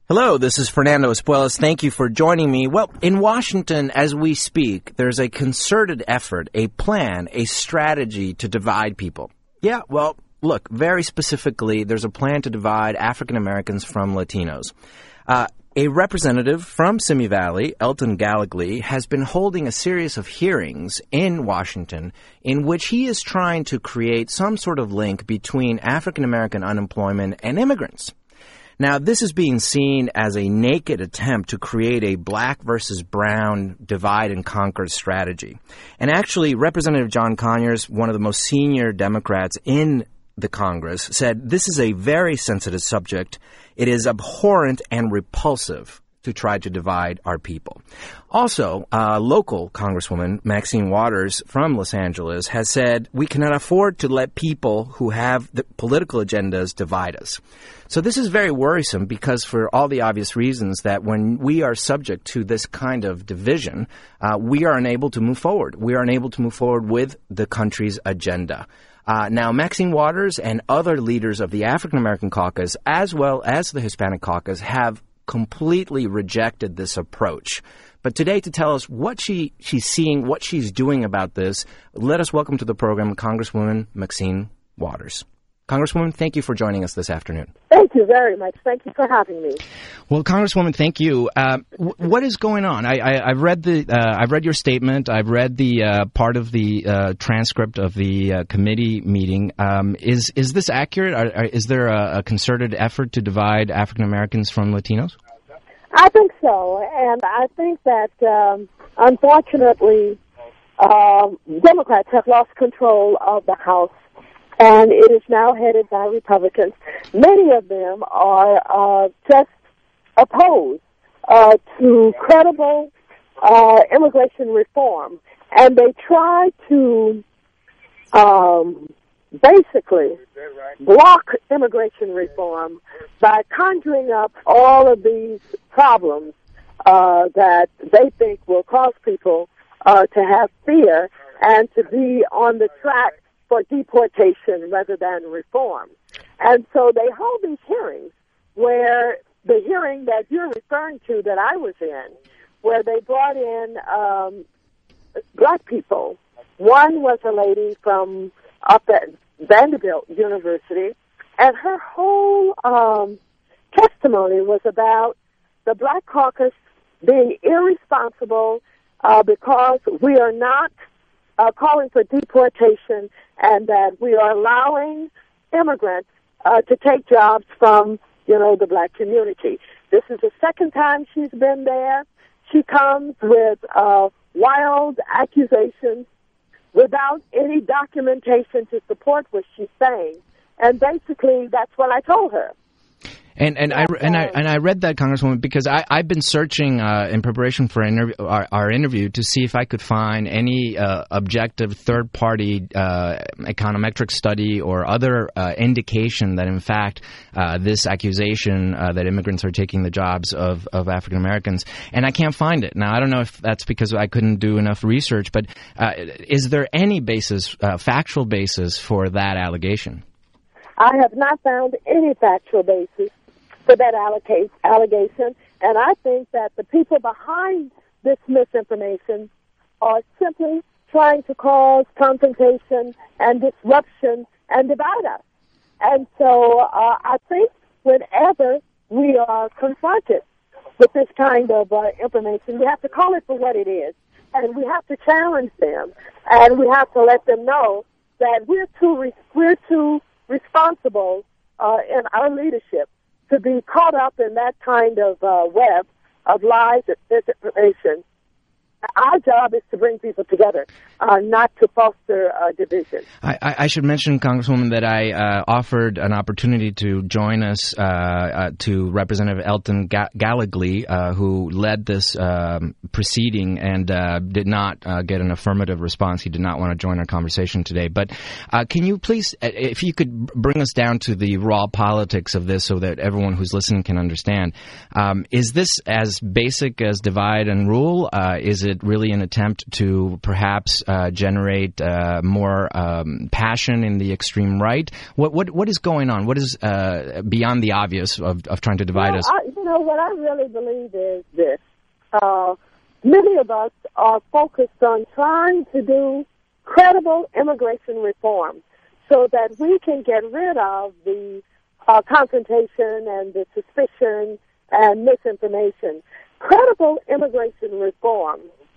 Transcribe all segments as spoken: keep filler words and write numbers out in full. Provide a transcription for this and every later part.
Hello, this is Fernando Espuelas. Thank you for joining me. Well, in Washington, as we speak, there's a concerted effort, a plan, a strategy to divide people. Yeah, well, look, very specifically, there's a plan to divide African Americans from Latinos. Uh, a representative from Simi Valley, Elton Gallegly, has been holding a series of hearings in Washington in which he is trying to create some sort of link between African American unemployment and immigrants. Now, this is being seen as a naked attempt to create a black versus brown divide and conquer strategy. And actually, Representative John Conyers, one of the most senior Democrats in the Congress, said this is a very sensitive subject. It is abhorrent and repulsive to try to divide our people. Also, uh, local Congresswoman Maxine Waters from Los Angeles has said we cannot afford to let people who have the political agendas divide us. So this is very worrisome because for all the obvious reasons that when we are subject to this kind of division, uh, we are unable to move forward. We are unable to move forward with the country's agenda. Uh, now, Maxine Waters and other leaders of the African American caucus, as well as the Hispanic caucus, have completely rejected this approach. But today, to tell us what she, she's seeing, what she's doing about this, let us welcome to the program Congresswoman Maxine Waters. Congresswoman, thank you for joining us this afternoon. Thank you very much. Thank you for having me. Well, Congresswoman, thank you. Uh, w- what is going on? I, I, I've read the uh, I've read your statement. I've read the uh, part of the uh, transcript of the uh, committee meeting. Um, is is this accurate? Are, are, is there a, a concerted effort to divide African Americans from Latinos? I think so, and I think that um, unfortunately, um, Democrats have lost control of the House. And it is now headed by Republicans. Many of them are uh, just opposed uh, to credible uh, immigration reform. And they try to um, basically block immigration reform by conjuring up all of these problems uh, that they think will cause people uh, to have fear and to be on the track for deportation rather than reform. And so they hold these hearings where the hearing that you're referring to that I was in, where they brought in um, black people. One was a lady from up at Vanderbilt University, and her whole um, testimony was about the Black Caucus being irresponsible uh, because we are not uh, calling for deportation and that we are allowing immigrants uh, to take jobs from, you know, the black community. This is the second time she's been there. She comes with uh, wild accusations without any documentation to support what she's saying. And basically, that's what I told her. And and I and I and I read that, Congresswoman, because I I've been searching uh, in preparation for interview, our, our interview to see if I could find any uh, objective third party uh, econometric study or other uh, indication that in fact uh, this accusation uh, that immigrants are taking the jobs of, of African Americans, and I can't find it. Now I don't know if that's because I couldn't do enough research, but uh, is there any basis, uh, factual basis for that allegation? I have not found any factual basis for that allegation, and I think that the people behind this misinformation are simply trying to cause confrontation and disruption and divide us. And so uh, I think whenever we are confronted with this kind of uh, information, we have to call it for what it is, and we have to challenge them, and we have to let them know that we're too re- we're too responsible uh, in our leadership to be caught up in that kind of uh, web of lies and misinformation. Our job is to bring people together, uh, not to foster uh, division. I, I should mention, Congresswoman, that I uh, offered an opportunity to join us uh, uh, to Representative Elton Ga- Gallegly, uh, who led this um, proceeding and uh, did not uh, get an affirmative response. He did not want to join our conversation today. But uh, can you please, if you could bring us down to the raw politics of this so that everyone who's listening can understand, um, is this as basic as divide and rule? Uh, is it really an attempt to perhaps uh, generate uh, more um, passion in the extreme right? What what what is going on? What is uh, beyond the obvious of, of trying to divide well, us? I, you know, know, what I really believe is this. Uh, many of us are focused on trying to do credible immigration reform so that we can get rid of the uh, confrontation and the suspicion and misinformation. Credible immigration reform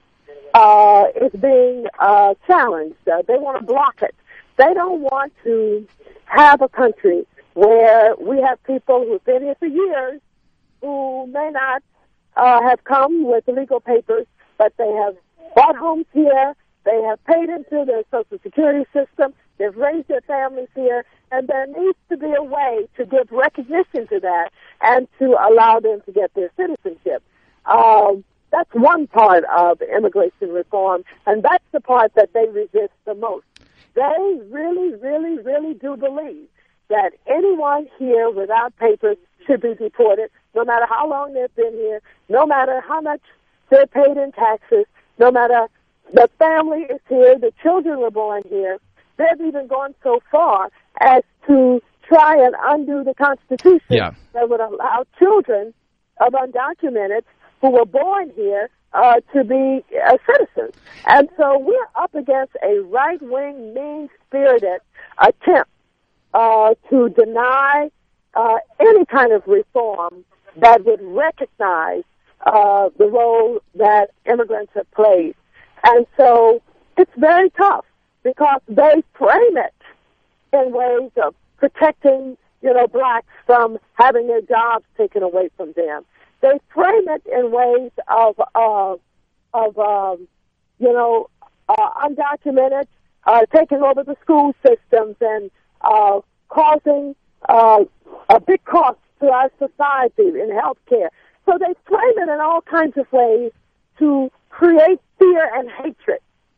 uh, is being uh, challenged. Uh, they want to block it. They don't want to have a country where we have people who've been here for years who may not uh, have come with legal papers, but they have bought homes here, they have paid into the Social Security system, they've raised their families here, and there needs to be a way to give recognition to that and to allow them to get their citizenship. Um, that's one part of immigration reform, and that's the part that they resist the most. They really, really, really do believe that anyone here without papers should be deported, no matter how long they've been here, no matter how much they're paid in taxes, no matter the family is here, the children were born here. They've even gone so far as to try and undo the Constitution yeah. that would allow children of undocumented who were born here uh, to be uh, citizens. And so we're up against a right-wing, mean-spirited attempt uh, to deny uh, any kind of reform that would recognize uh, the role that immigrants have played. And so it's very tough because they frame it in ways of protecting, you know, blacks from having their jobs taken away from them. They frame it in ways of, uh, of um, you know, uh, undocumented, uh, taking over the school systems and uh, causing uh, a big cost to our society in health care. So they frame it in all kinds of ways to create fear and hatred.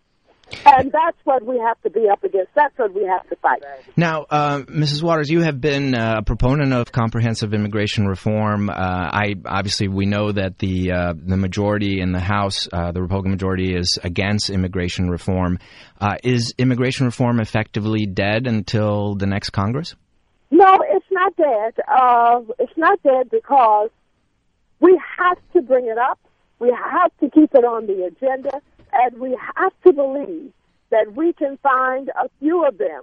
And that's what we have to be up against. That's what we have to fight. Now, uh, Missus Waters, you have been uh, a proponent of comprehensive immigration reform. Uh, I obviously we know that the uh, the majority in the House, uh, the Republican majority, is against immigration reform. Uh, is immigration reform effectively dead until the next Congress? No, it's not dead. Uh, it's not dead because we have to bring it up. We have to keep it on the agenda. And we have to believe that we can find a few of them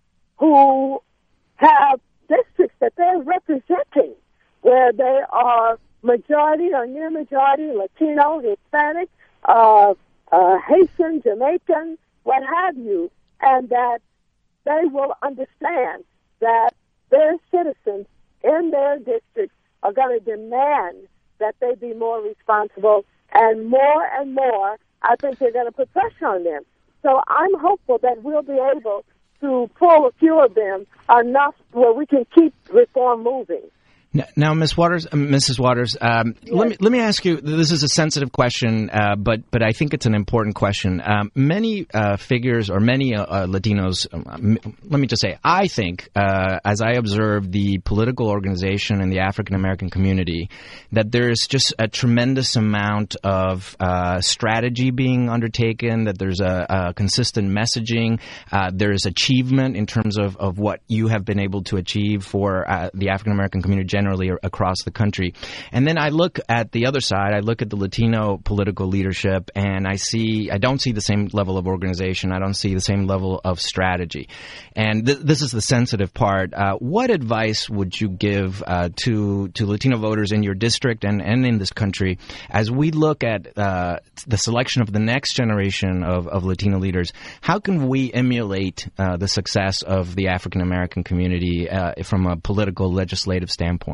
who have districts that they're representing where they are majority or near majority, Latino, Hispanic, uh, uh, Haitian, Jamaican, what have you, and that they will understand that their citizens in their districts are going to demand that they be more responsible, and more and more I think they're going to put pressure on them. So I'm hopeful that we'll be able to pull a few of them enough where we can keep reform moving. Now, Miz Waters, uh, Missus Waters, um, yes. let me let me ask you. This is a sensitive question, uh, but but I think it's an important question. Um, many uh, figures or many uh, uh, Latinos, um, let me just say, I think, uh, as I observe the political organization in the African American community, that there's just a tremendous amount of uh, strategy being undertaken. That there's a, a consistent messaging. Uh, there's achievement in terms of, of what you have been able to achieve for uh, the African American community generally across the country. And then I look at the other side, I look at the Latino political leadership, and I see, I don't see the same level of organization. I don't see the same level of strategy. And th- this is the sensitive part. Uh, what advice would you give uh, to to Latino voters in your district and, and in this country as we look at uh, the selection of the next generation of, of Latino leaders? How can we emulate uh, the success of the African American community uh, from a political legislative standpoint?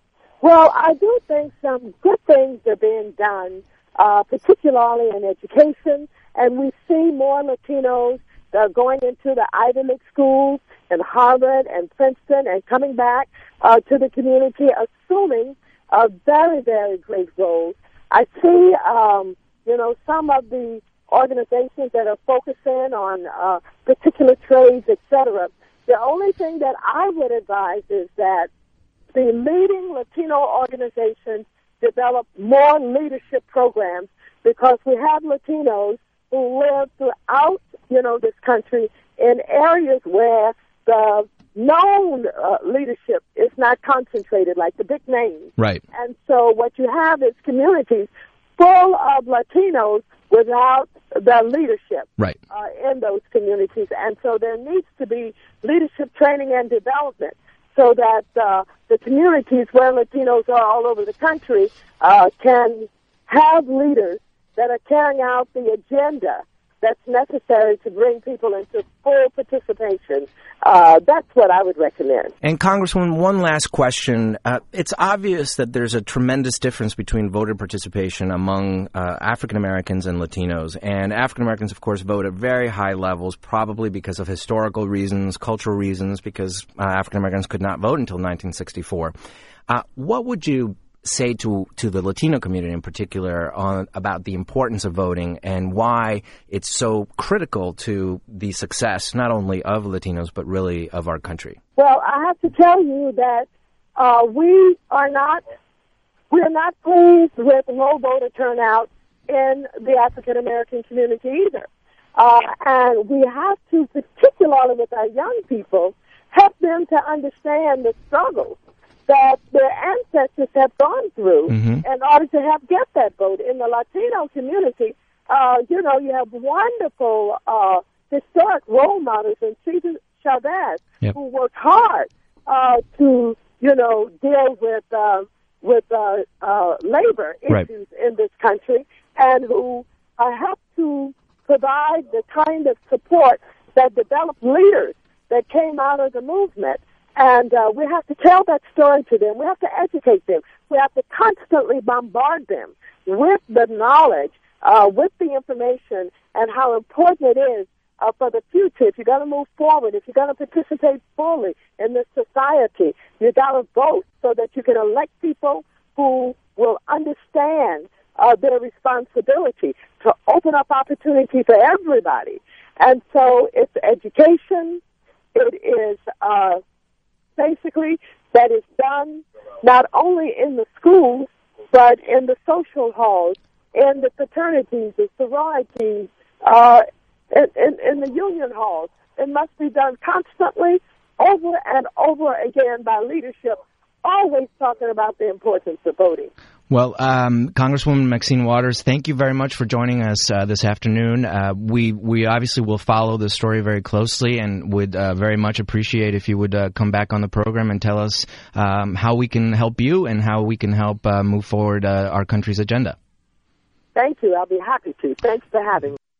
Well, I do think some good things are being done, uh, particularly in education, and we see more Latinos that are going into the Ivy League schools and Harvard and Princeton and coming back uh, to the community, assuming a very, very great role. I see, um, you know, some of the organizations that are focusing on uh, particular trades, et cetera. The only thing that I would advise is that the leading Latino organizations develop more leadership programs because we have Latinos who live throughout, you know, this country in areas where the known uh, leadership is not concentrated like the big names. Right. And so what you have is communities full of Latinos without the leadership right. uh, in those communities. And so there needs to be leadership training and development so that uh, the communities where Latinos are all over the country uh, can have leaders that are carrying out the agenda that's necessary to bring people into full participation. Uh, that's what I would recommend. And Congresswoman, one last question. Uh, it's obvious that there's a tremendous difference between voter participation among uh, African Americans and Latinos. And African Americans, of course, vote at very high levels, probably because of historical reasons, cultural reasons, because uh, African Americans could not vote until nineteen sixty-four. Uh, what would you say to to the Latino community in particular on about the importance of voting and why it's so critical to the success not only of Latinos but really of our country? Well, I have to tell you that uh, we are not we are not pleased with low voter turnout in the African American community either, uh, and we have to, particularly with our young people, help them to understand the struggles that their ancestors have gone through mm-hmm. in order to have get that vote. In the Latino community, uh, you know, you have wonderful uh, historic role models in Cesar Chavez, yep. who worked hard uh, to, you know, deal with uh, with uh, uh, labor issues right. in this country, and who uh, helped to provide the kind of support that developed leaders that came out of the movement. And uh, we have to tell that story to them. We have to educate them. We have to constantly bombard them with the knowledge, uh, with the information, and how important it is uh, for the future. If you're going to move forward, if you're going to participate fully in this society, you've got to vote so that you can elect people who will understand uh, their responsibility to open up opportunity for everybody. And so it's education. It is uh, basically that is done not only in the schools, but in the social halls, in the fraternities, the sororities, uh, in, in, in the union halls. It must be done constantly, over and over again by leadership, always talking about the importance of voting. Well, um, Congresswoman Maxine Waters, thank you very much for joining us uh, this afternoon. Uh, we we obviously will follow the story very closely and would uh, very much appreciate if you would uh, come back on the program and tell us um, how we can help you and how we can help uh, move forward uh, our country's agenda. Thank you. I'll be happy to. Thanks for having me.